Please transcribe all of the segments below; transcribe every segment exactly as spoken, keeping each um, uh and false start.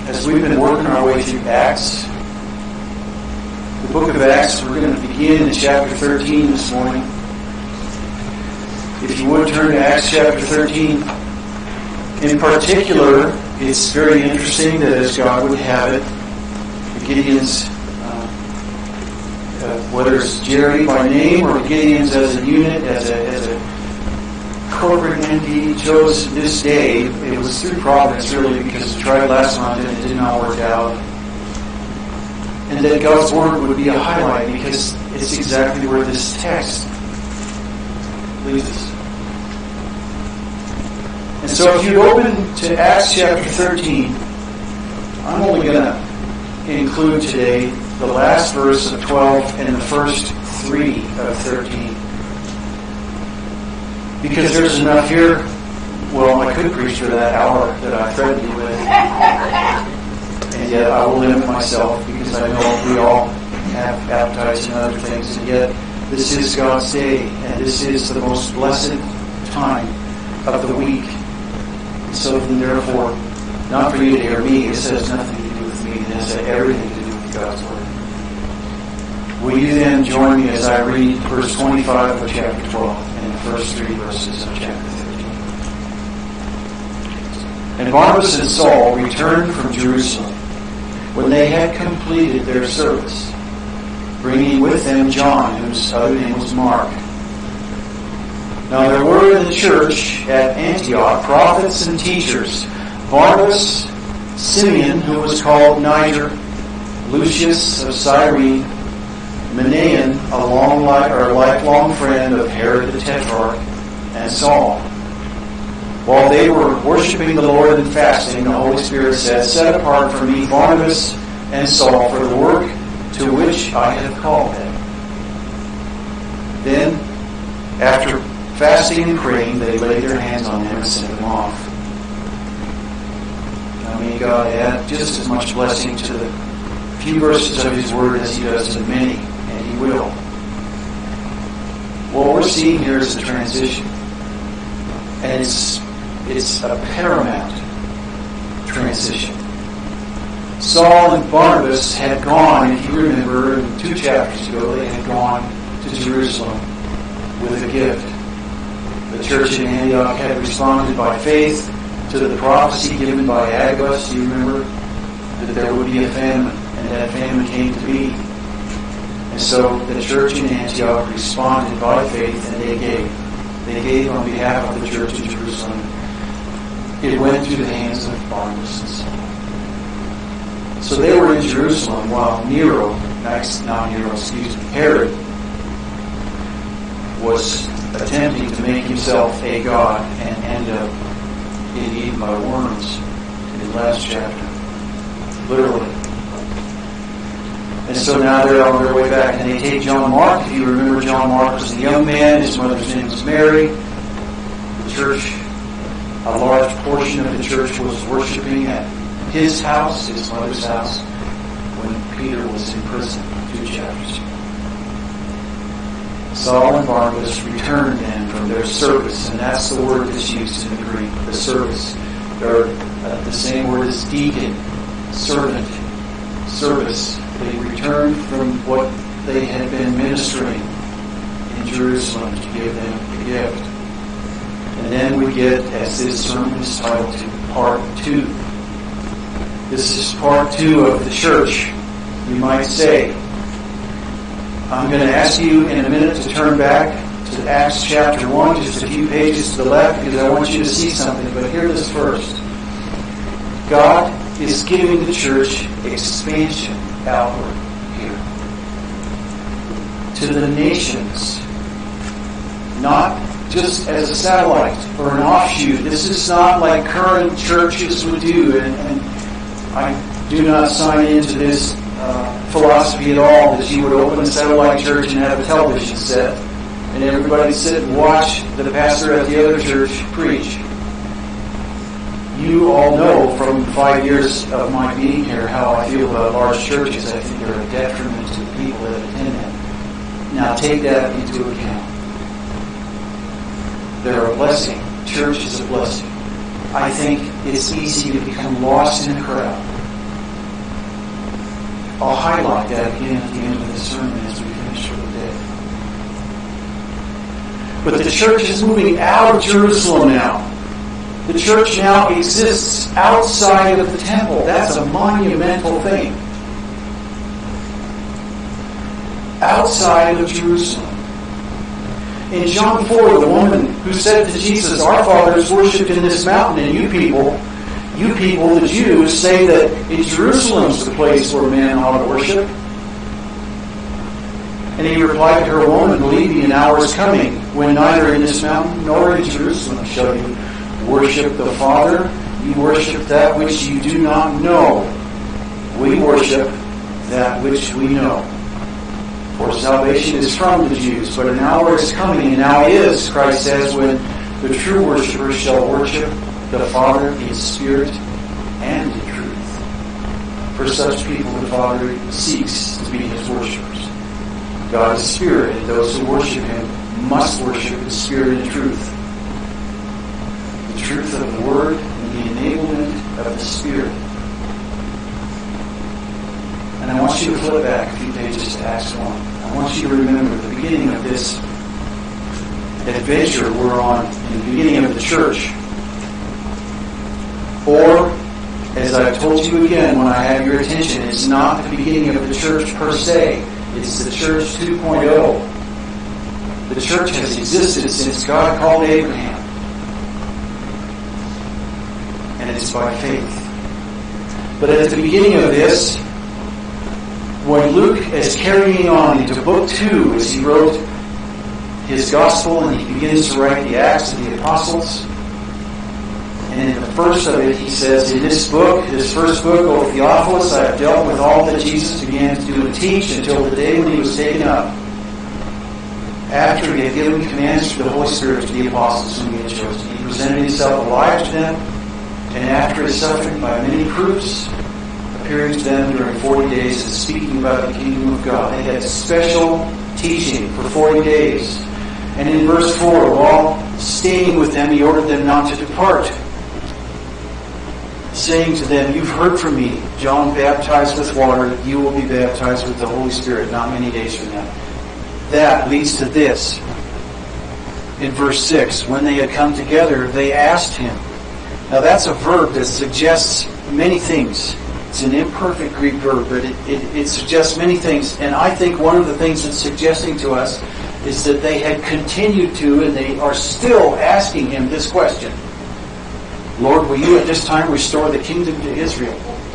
as we've been working our way through Acts, the book of Acts, we're going to begin in chapter thirteen this morning. If you would turn to Acts chapter thirteen. In particular, it's very interesting that as God would have it, the Gideons, uh, uh, whether it's Jerry by name or Gideons as a unit, as a, as a corporate entity, chose this day. It was through providence, really, because we tried last month and it did not work out. And that God's Word would be a highlight because it's exactly where this text leads us. And so if you open to Acts chapter thirteen, I'm only going to include today the last verse of twelve and the first three of thirteen. Because there's enough here, well, I could preach for that hour that I threatened you with. And yet I will limit myself because I know we all have appetites and other things. And yet this is God's day, and this is the most blessed time of the week. So then, therefore, not for you to hear me, this has nothing to do with me, it has everything to do with God's Word. Will you then join me as I read verse twenty-five of chapter twelve and the first three verses of chapter thirteen? And Barnabas and Saul returned from Jerusalem when they had completed their service, bringing with them John, whose other name was Mark. Now there were in the church at Antioch prophets and teachers, Barnabas, Simeon, who was called Niger, Lucius of Cyrene, Manaen, a long life, or lifelong friend of Herod the Tetrarch, and Saul. While they were worshiping the Lord and fasting, the Holy Spirit said, "Set apart for me Barnabas and Saul for the work to which I have called them." Then, after fasting and praying, they laid their hands on them and sent them off. Now may God add just as much blessing to the few verses of His Word as He does to the many, and He will. What we're seeing here is a transition. And it's, it's a paramount transition. Saul and Barnabas had gone, if you remember, two chapters ago, they had gone to Jerusalem with a gift. The church in Antioch had responded by faith to the prophecy given by Agabus, do you remember? That there would be a famine, and that famine came to be. And so the church in Antioch responded by faith, and they gave. They gave on behalf of the church in Jerusalem. It went through the hands of Barnabas and Saul. So they were in Jerusalem while Nero, not Nero, excuse me, Herod, was attempting to make himself a god and end up being eaten by worms in the last chapter. Literally. And so now they're on their way back, and they take John Mark. If you remember, John Mark was a young man. His mother's name was Mary. The church, a large portion of the church was worshiping at his house, his mother's house, when Peter was in prison two chapters ago. Saul and Barnabas returned then from their service, and that's the word that's used in the Greek, the service. They're uh, the same word as deacon, servant, service. They returned from what they had been ministering in Jerusalem to give them the gift. And then we get, as this sermon is titled, to part two. This is part two of the church, you might say. I'm going to ask you in a minute to turn back to Acts chapter one, just a few pages to the left, because I want you to see something. But hear this first. God is giving the church expansion outward here. To the nations. Not just as a satellite or an offshoot. This is not like current churches would do. And, and I do not sign into this Uh, philosophy at all, that you would open a satellite church and have a television set and everybody sit and watch the pastor at the other church preach. You all know from five years of my being here how I feel about large churches. I think they're a detriment to the people that attend them. Now take that into account. They're a blessing. Church is a blessing. I think it's easy to become lost in the crowd. I'll highlight that again at the end of the sermon as we finish for the day. But the church is moving out of Jerusalem now. The church now exists outside of the temple. That's a monumental thing. Outside of Jerusalem. In John four, the woman who said to Jesus, "Our fathers worshipped in this mountain, and you people, you people, the Jews, say that in Jerusalem's the place where men ought to worship." And he replied to her, "Woman, believe me, an hour is coming when neither in this mountain nor in Jerusalem shall you worship the Father. You worship that which you do not know. We worship that which we know. For salvation is from the Jews, but an hour is coming, and now is," Christ says, "when the true worshipers shall worship the Father in spirit and in truth. For such people the Father seeks to be His worshipers. God is spirit, and those who worship Him must worship in spirit and truth." The truth of the Word and the enablement of the Spirit. And I want you to flip back a few pages to Acts one. I want you to remember the beginning of this adventure we're on, in the beginning of the church. Or, as I've told you again when I have your attention, it's not the beginning of the church per se. It's the church two point oh. The church has existed since God called Abraham. And it's by faith. But at the beginning of this, when Luke is carrying on into book two, as he wrote his gospel and he begins to write the Acts of the Apostles, and in the first of it he says, "In this book, this first book, O Theophilus, I have dealt with all that Jesus began to do and teach until the day when He was taken up, after He had given commands through the Holy Spirit to the apostles whom He had chosen. He presented Himself alive to them, and after His suffering by many proofs, appearing to them during forty days and speaking about the kingdom of God." They had special teaching for forty days. And in verse four, while staying with them, He ordered them not to depart, saying to them, "You've heard from me. John baptized with water. You will be baptized with the Holy Spirit not many days from now." That leads to this. In verse six, when they had come together, they asked Him. Now that's a verb that suggests many things. It's an imperfect Greek verb, but it, it, it suggests many things. And I think one of the things it's suggesting to us is that they had continued to, and they are still asking Him this question. "Lord, will you at this time restore the kingdom to Israel?"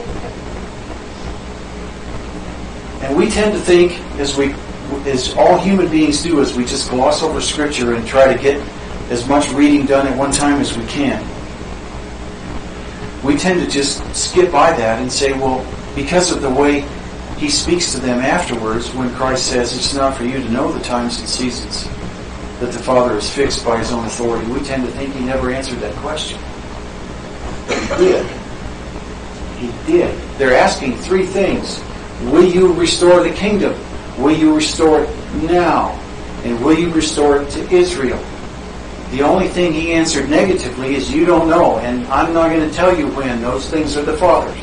And we tend to think, as we, as all human beings do, as we just gloss over Scripture and try to get as much reading done at one time as we can, we tend to just skip by that and say, well, because of the way He speaks to them afterwards, when Christ says it's not for you to know the times and seasons that the Father has fixed by His own authority, we tend to think He never answered that question. But He did. He did. They're asking three things. Will you restore the kingdom? Will you restore it now? And will you restore it to Israel? The only thing He answered negatively is, "You don't know, and I'm not going to tell you when. Those things are the Father's."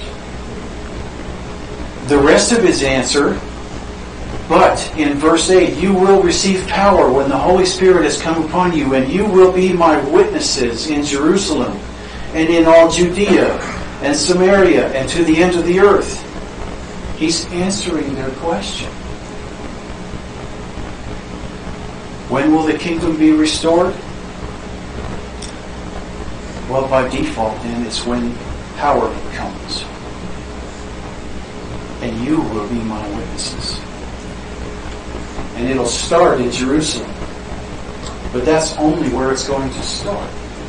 The rest of His answer, but in verse eight, "You will receive power when the Holy Spirit has come upon you, and you will be my witnesses in Jerusalem, and in all Judea, and Samaria, and to the end of the earth." He's answering their question. When will the kingdom be restored? Well, by default, then, it's when power comes. "And you will be my witnesses." And it'll start in Jerusalem. But that's only where it's going to start.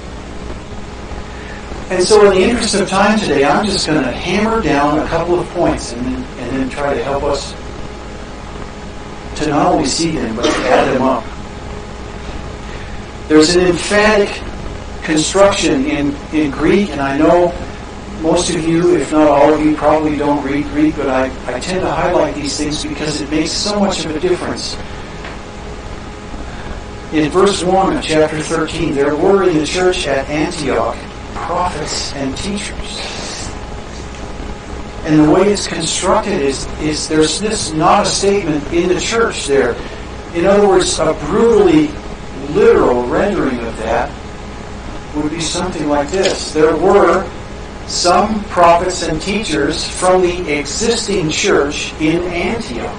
And so in the interest of time today, I'm just going to hammer down a couple of points and then, and then try to help us to not only see them, but to add them up. There's an emphatic construction in, in Greek, and I know most of you, if not all of you, probably don't read Greek, but I, I tend to highlight these things because it makes so much of a difference. In verse one of chapter thirteen, there were in the church at Antioch prophets and teachers. And the way it's constructed is, is there's this not a statement in the church there. In other words, a brutally literal rendering of that would be something like this. There were some prophets and teachers from the existing church in Antioch.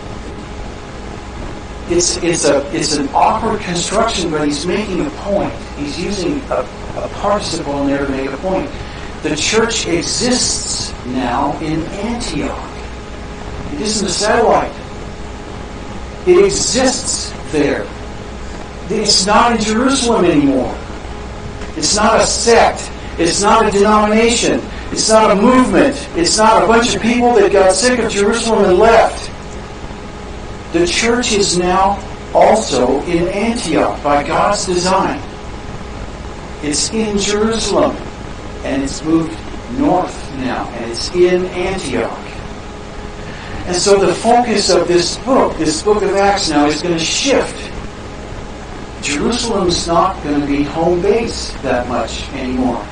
It's, it's, a, it's an awkward construction, but he's making a point. He's using a, a participle in there to make a point. The church exists now in Antioch. It isn't a satellite. It exists there. It's not in Jerusalem anymore. It's not a sect. It's not a denomination. It's not a movement. It's not a bunch of people that got sick of Jerusalem and left. The church is now also in Antioch by God's design. It's in Jerusalem, and it's moved north now, and it's in Antioch. And so the focus of this book, this book of Acts now, is going to shift. Jerusalem's not going to be home base that much anymore.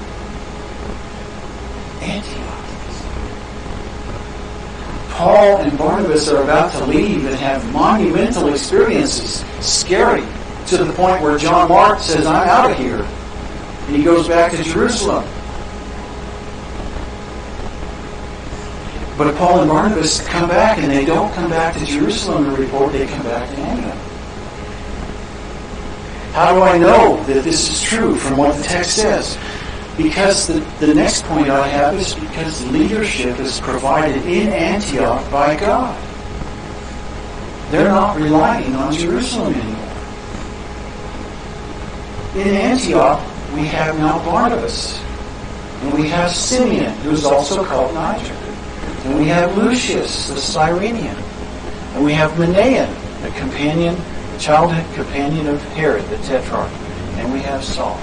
Antioch is. Paul and Barnabas are about to leave and have monumental experiences, scary, to the point where John Mark says, I'm out of here. And he goes back to Jerusalem. But Paul and Barnabas come back, and they don't come back to Jerusalem to report, they come back to Antioch. How do I know that this is true from what the text says? Because the, the next point I have is because leadership is provided in Antioch by God. They're not relying on Jerusalem anymore. In Antioch, we have now Barnabas. And we have Simeon, who is also called Niger. And we have Lucius, the Cyrenian. And we have Manaen, the companion, the childhood companion of Herod, the Tetrarch. And we have Saul.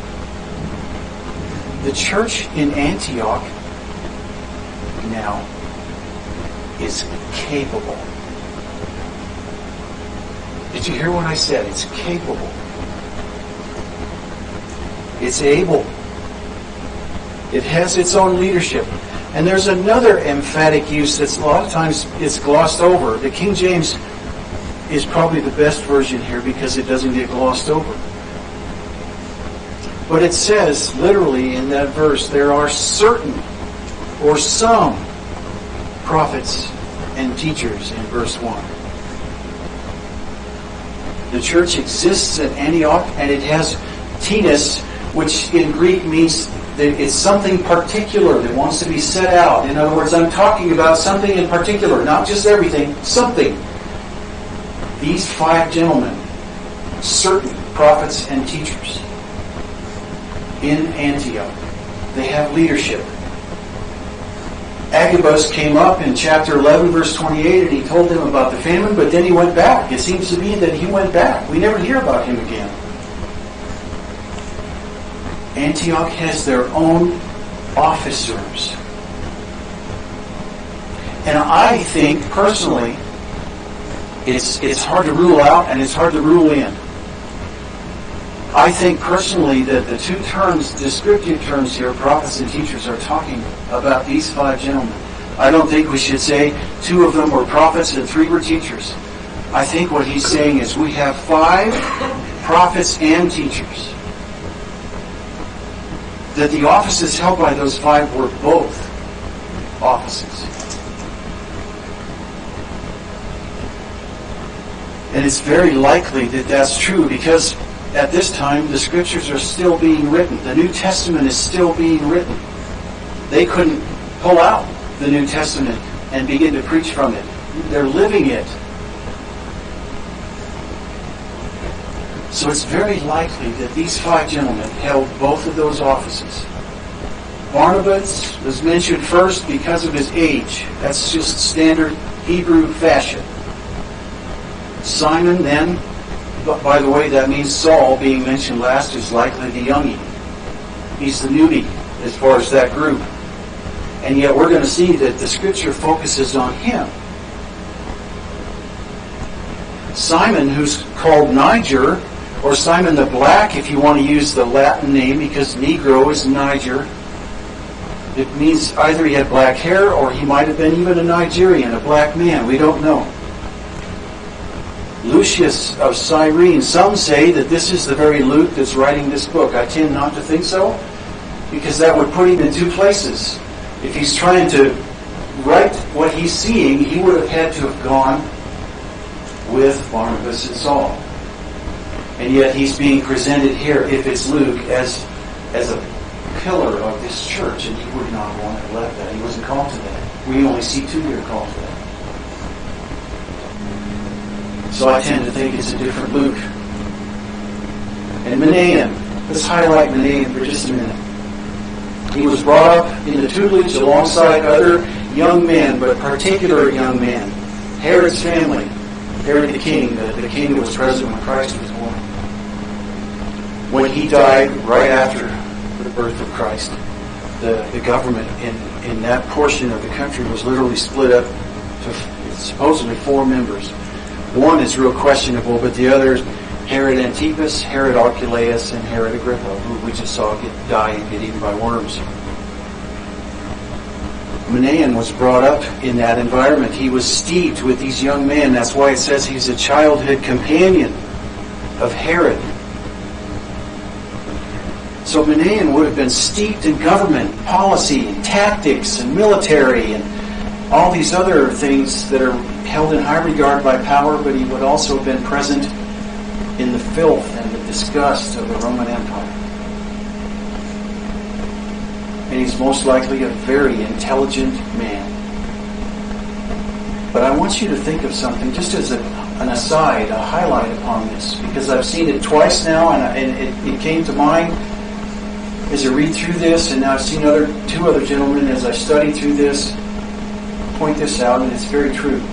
The church in Antioch now is capable. Did you hear what I said? It's capable. It's able. It has its own leadership. And there's another emphatic use that's a lot of times it's glossed over. The King James is probably the best version here because it doesn't get glossed over. But it says, literally in that verse, there are certain or some prophets and teachers in verse one. The church exists at Antioch, and it has tenos, which in Greek means that it's something particular that wants to be set out. In other words, I'm talking about something in particular, not just everything, something. These five gentlemen, certain prophets and teachers in Antioch, they have leadership. Agabus came up in chapter eleven, verse twenty-eight, and he told them about the famine, but then he went back. It seems to be that he went back. We never hear about him again. Antioch has their own officers. And I think, personally, it's, it's hard to rule out and it's hard to rule in. I think personally that the two terms, descriptive terms here, prophets and teachers, are talking about these five gentlemen. I don't think we should say two of them were prophets and three were teachers. I think what he's saying is we have five prophets and teachers. That the offices held by those five were both offices. And it's very likely that that's true because at this time the scriptures are still being written. The New Testament is still being written. They couldn't pull out the New Testament and begin to preach from it. They're living it. So it's very likely that these five gentlemen held both of those offices. Barnabas was mentioned first because of his age. That's just standard Hebrew fashion. Simon then, by the way, that means Saul being mentioned last is likely the youngie. He's the newbie as far as that group. And yet we're going to see that the scripture focuses on him. Simon, who's called Niger, or Simon the Black, if you want to use the Latin name, because Negro is Niger. It means either he had black hair or he might have been even a Nigerian, a black man. We don't know. Lucius of Cyrene. Some say that this is the very Luke that's writing this book. I tend not to think so, because that would put him in two places. If he's trying to write what he's seeing, he would have had to have gone with Barnabas and Saul. And yet he's being presented here, if it's Luke, as, as a pillar of this church, and he would not want to have left that. He wasn't called to that. We only see two here called to that. So I tend to think it's a different Luke. And Manaen. Let's highlight Manaen for just a minute. He was brought up in the tutelage alongside other young men, but particular young men. Herod's family. Herod the king, the, the king that was present when Christ was born. When he died, right after the birth of Christ, the, the government in, in that portion of the country was literally split up to supposedly four members. One is real questionable, but the others, Herod Antipas, Herod Archelaus, and Herod Agrippa, who we just saw get die and get eaten by worms. Manaen was brought up in that environment. He was steeped with these young men. That's why it says he's a childhood companion of Herod. So Manaen would have been steeped in government, policy, and tactics, and military, and all these other things that are held in high regard by power, but he would also have been present in the filth and the disgust of the Roman Empire. And he's most likely a very intelligent man. But I want you to think of something, just as a, an aside, a highlight upon this, because I've seen it twice now, and, I, and it, it came to mind as I read through this, and now I've seen other two other gentlemen as I study through this point this out, and it's very true.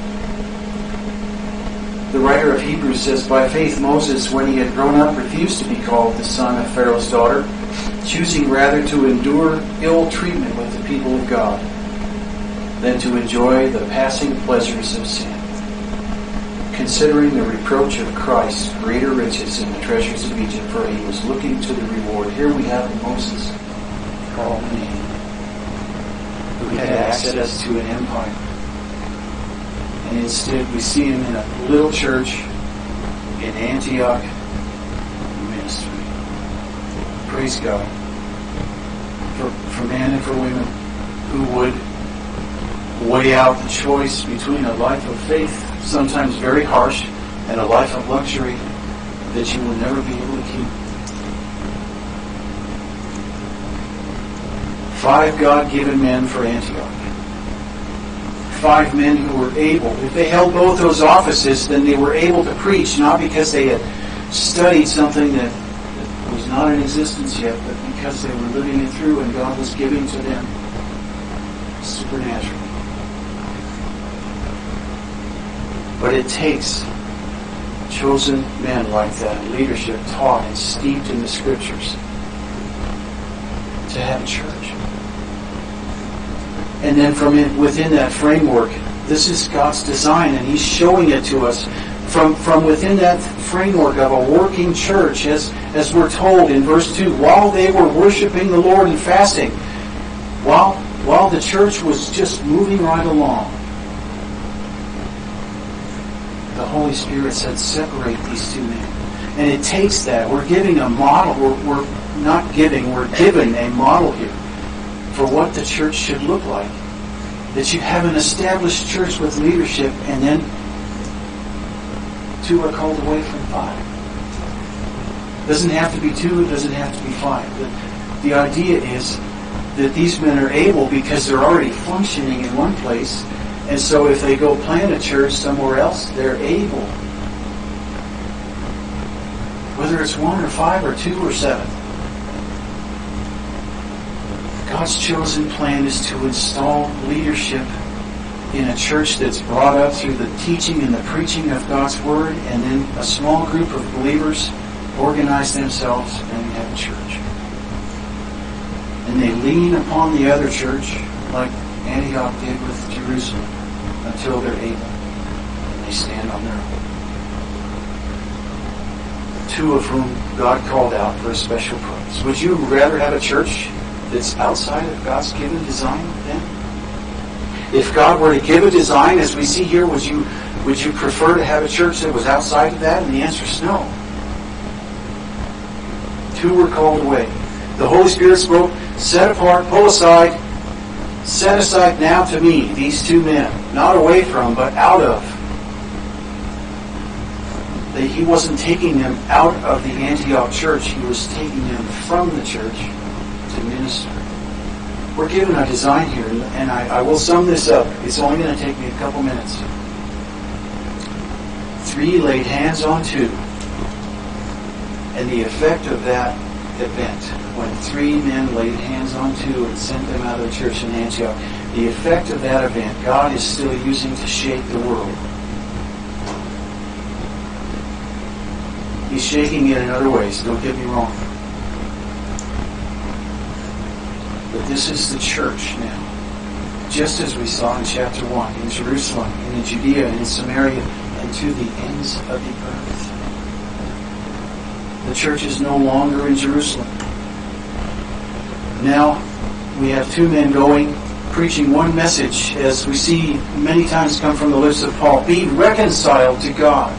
The writer of Hebrews says, by faith Moses, when he had grown up, refused to be called the son of Pharaoh's daughter, choosing rather to endure ill treatment with the people of God than to enjoy the passing pleasures of sin, considering the reproach of Christ greater riches in the treasures of Egypt, for he was looking to the reward. Here we have Moses, called Manaen, who had access to an empire. And instead we see him in a little church in Antioch ministry. Praise God. For, for men and for women who would weigh out the choice between a life of faith, sometimes very harsh, and a life of luxury that you will never be able to keep. Five God-given men for Antioch. Five men who were able, if they held both those offices, then they were able to preach, not because they had studied something that, that was not in existence yet, but because they were living it through and God was giving to them supernaturally. But it takes chosen men like that, leadership taught and steeped in the Scriptures, to have a church. And then from in, within that framework, this is God's design, and He's showing it to us from, from within that framework of a working church, as, as we're told in verse two, while they were worshiping the Lord and fasting, while, while the church was just moving right along, the Holy Spirit said, separate these two men. And it takes that. We're giving a model. We're, we're not giving, we're giving a model here for what the church should look like. That you have an established church with leadership, and then two are called away from five. It doesn't have to be two, it doesn't have to be five. The, the idea is that these men are able because they're already functioning in one place, and so if they go plant a church somewhere else, they're able. Whether it's one or five or two or seven. God's chosen plan is to install leadership in a church that's brought up through the teaching and the preaching of God's Word, and then a small group of believers organize themselves and we have a church. And they lean upon the other church like Antioch did with Jerusalem until they're able. And they stand on their own. Two of whom God called out for a special purpose. Would you rather have a church that's outside of God's given design then? If God were to give a design, as we see here, would you would you prefer to have a church that was outside of that? And the answer is no. Two were called away. The Holy Spirit spoke, set apart, pull aside, set aside now to me, these two men. Not away from, but out of. That he wasn't taking them out of the Antioch church. He was taking them from the church to minister. We're given a design here, and I, I will sum this up. It's only going to take me a couple minutes. Three laid hands on two. And the effect of that event, when three men laid hands on two and sent them out of the church in Antioch, the effect of that event, God is still using to shake the world. He's shaking it in other ways, don't get me wrong. But this is the church now. Just as we saw in chapter one, in Jerusalem, and in Judea, and in Samaria, and to the ends of the earth. The church is no longer in Jerusalem. Now, we have two men going, preaching one message, as we see many times come from the lips of Paul. Be reconciled to God.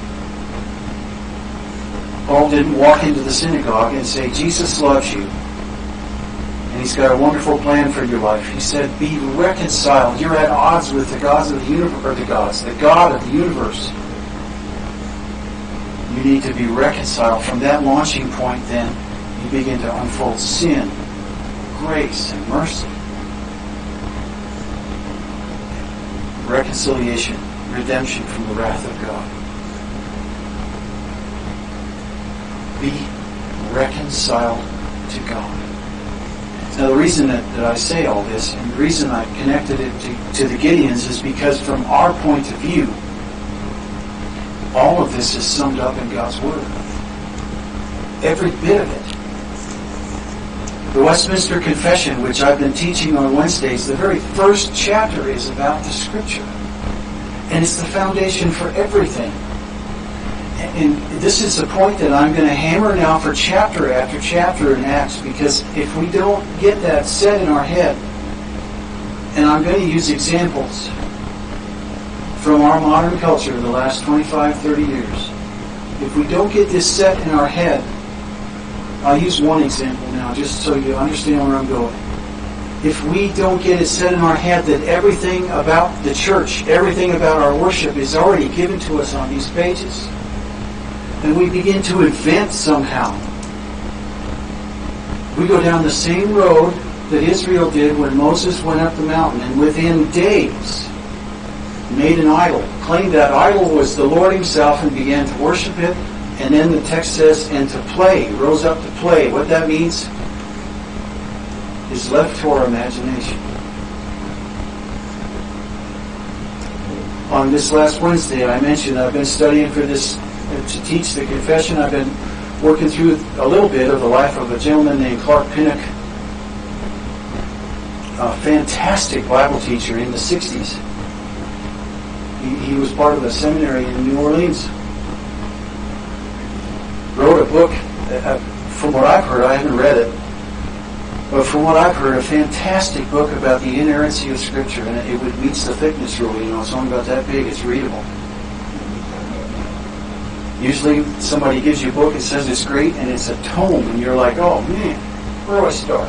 Paul didn't walk into the synagogue and say, Jesus loves you, and He's got a wonderful plan for your life. He said, be reconciled. You're at odds with the gods of the universe, or the gods, the God of the universe. You need to be reconciled. From that launching point, then, you begin to unfold sin, grace, and mercy. Reconciliation, redemption from the wrath of God. Be reconciled to God. Now, the reason that, that I say all this, and the reason I connected it to, to the Gideons, is because from our point of view, all of this is summed up in God's Word. Every bit of it. The Westminster Confession, which I've been teaching on Wednesdays, the very first chapter is about the Scripture. And it's the foundation for everything. And this is the point that I'm going to hammer now for chapter after chapter in Acts, because if we don't get that set in our head, and I'm going to use examples from our modern culture in the last twenty-five, thirty years, if we don't get this set in our head, I'll use one example now just so you understand where I'm going. If we don't get it set in our head that everything about the church, everything about our worship is already given to us on these pages, and we begin to invent somehow. We go down the same road that Israel did when Moses went up the mountain, and within days made an idol, claimed that idol was the Lord Himself, and began to worship it. And then the text says, and to play, rose up to play. What that means is left to our imagination. On this last Wednesday, I mentioned I've been studying for this to teach the confession. I've been working through a little bit of the life of a gentleman named Clark Pinnock, a fantastic Bible teacher in the sixties. He, he was part of a seminary in New Orleans. Wrote a book, uh, from what I've heard, I haven't read it, but from what I've heard, a fantastic book about the inerrancy of Scripture, and it, it meets the thickness rule. You know, it's only about that big. It's readable. Usually somebody gives you a book and says it's great, and it's a tome, and you're like, oh man, where do I start?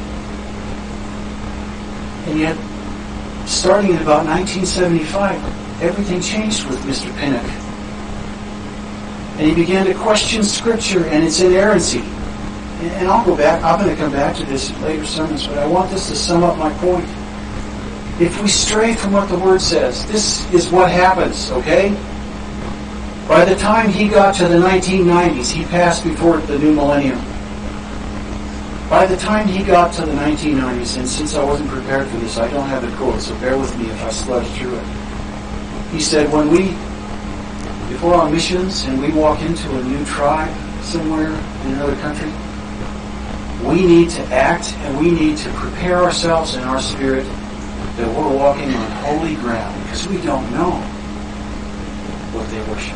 And yet, starting in about nineteen seventy-five, everything changed with Mister Pinnock. And he began to question Scripture and its inerrancy. And I'll go back, I'm going to come back to this in later sermons, but I want this to sum up my point. If we stray from what the Word says, this is what happens, okay? By the time he got to the nineteen nineties, he passed before the new millennium. By the time he got to the nineteen nineties, and since I wasn't prepared for this, I don't have the quote, so bear with me if I sludge through it. He said, when we, if we're on missions and we walk into a new tribe somewhere in another country, we need to act and we need to prepare ourselves in our spirit that we're walking on holy ground, because we don't know what they worship.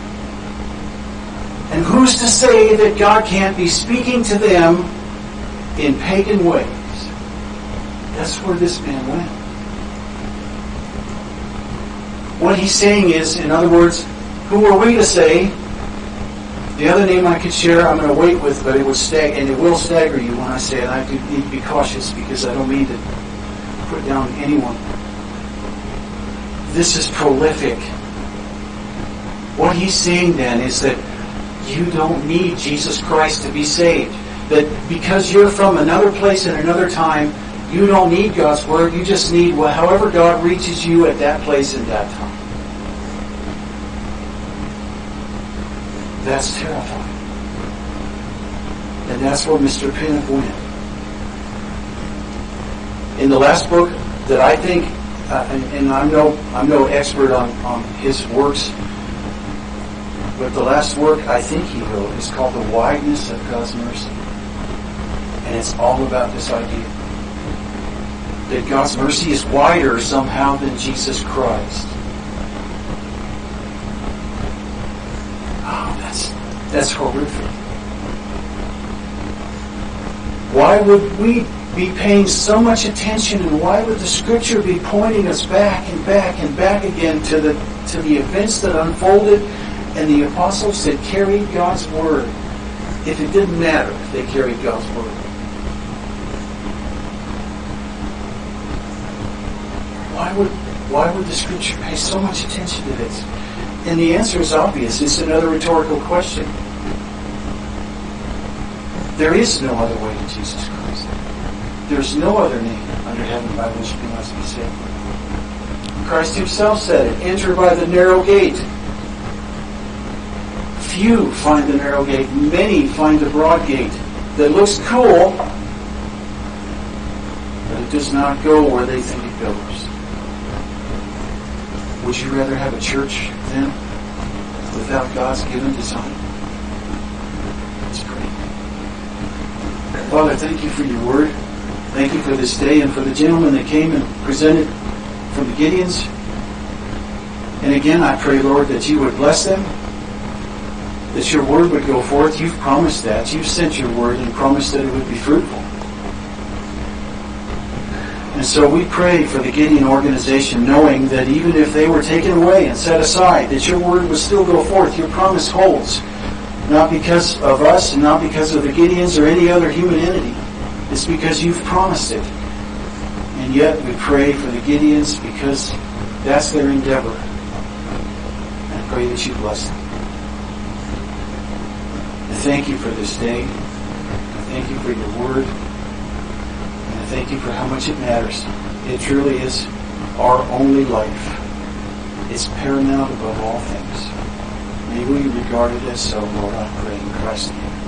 And who's to say that God can't be speaking to them in pagan ways. That's where this man went. What he's saying is, in other words, who are we to say? The other name I could share, I'm going to wait with, but it would stag and it will stagger you when I say it. I do need to be cautious because I don't mean to put down anyone. This is prolific. What he's saying then is that you don't need Jesus Christ to be saved. That because you're from another place and another time, you don't need God's Word. You just need well, however God reaches you at that place and that time. That's terrifying. And that's where Mister Pinnock went. In the last book that I think, uh, and, and I'm no I'm no expert on, on his works, but the last work I think he wrote is called The Wideness of God's Mercy. And it's all about this idea that God's mercy is wider somehow than Jesus Christ. Oh, that's that's horrific. Why would we be paying so much attention, and why would the Scripture be pointing us back and back and back again to the to the events that unfolded and the apostles that carried God's Word? If it didn't matter if they carried God's Word. Why would why would the Scripture pay so much attention to this? And the answer is obvious. It's another rhetorical question. There is no other way to Jesus Christ. There's no other name under heaven by which we must be saved. Christ himself said it, enter by the narrow gate. Few find the narrow gate. Many find the broad gate that looks cool, but it does not go where they think it goes. Would you rather have a church then without God's given design? Let's pray. Father, thank you for your word. Thank you for this day and for the gentlemen that came and presented from the Gideons. And again, I pray, Lord, that you would bless them, that your word would go forth. You've promised that. You've sent your word and promised that it would be fruitful. And so we pray for the Gideon organization, knowing that even if they were taken away and set aside, that your word would still go forth. Your promise holds, not because of us and not because of the Gideons or any other human entity. It's because you've promised it. And yet we pray for the Gideons because that's their endeavor. And I pray that you bless them. And thank you for this day. And thank you for your word. Thank you for how much it matters. It truly is our only life. It's paramount above all things. May we regard it as so, Lord, I pray in Christ's name.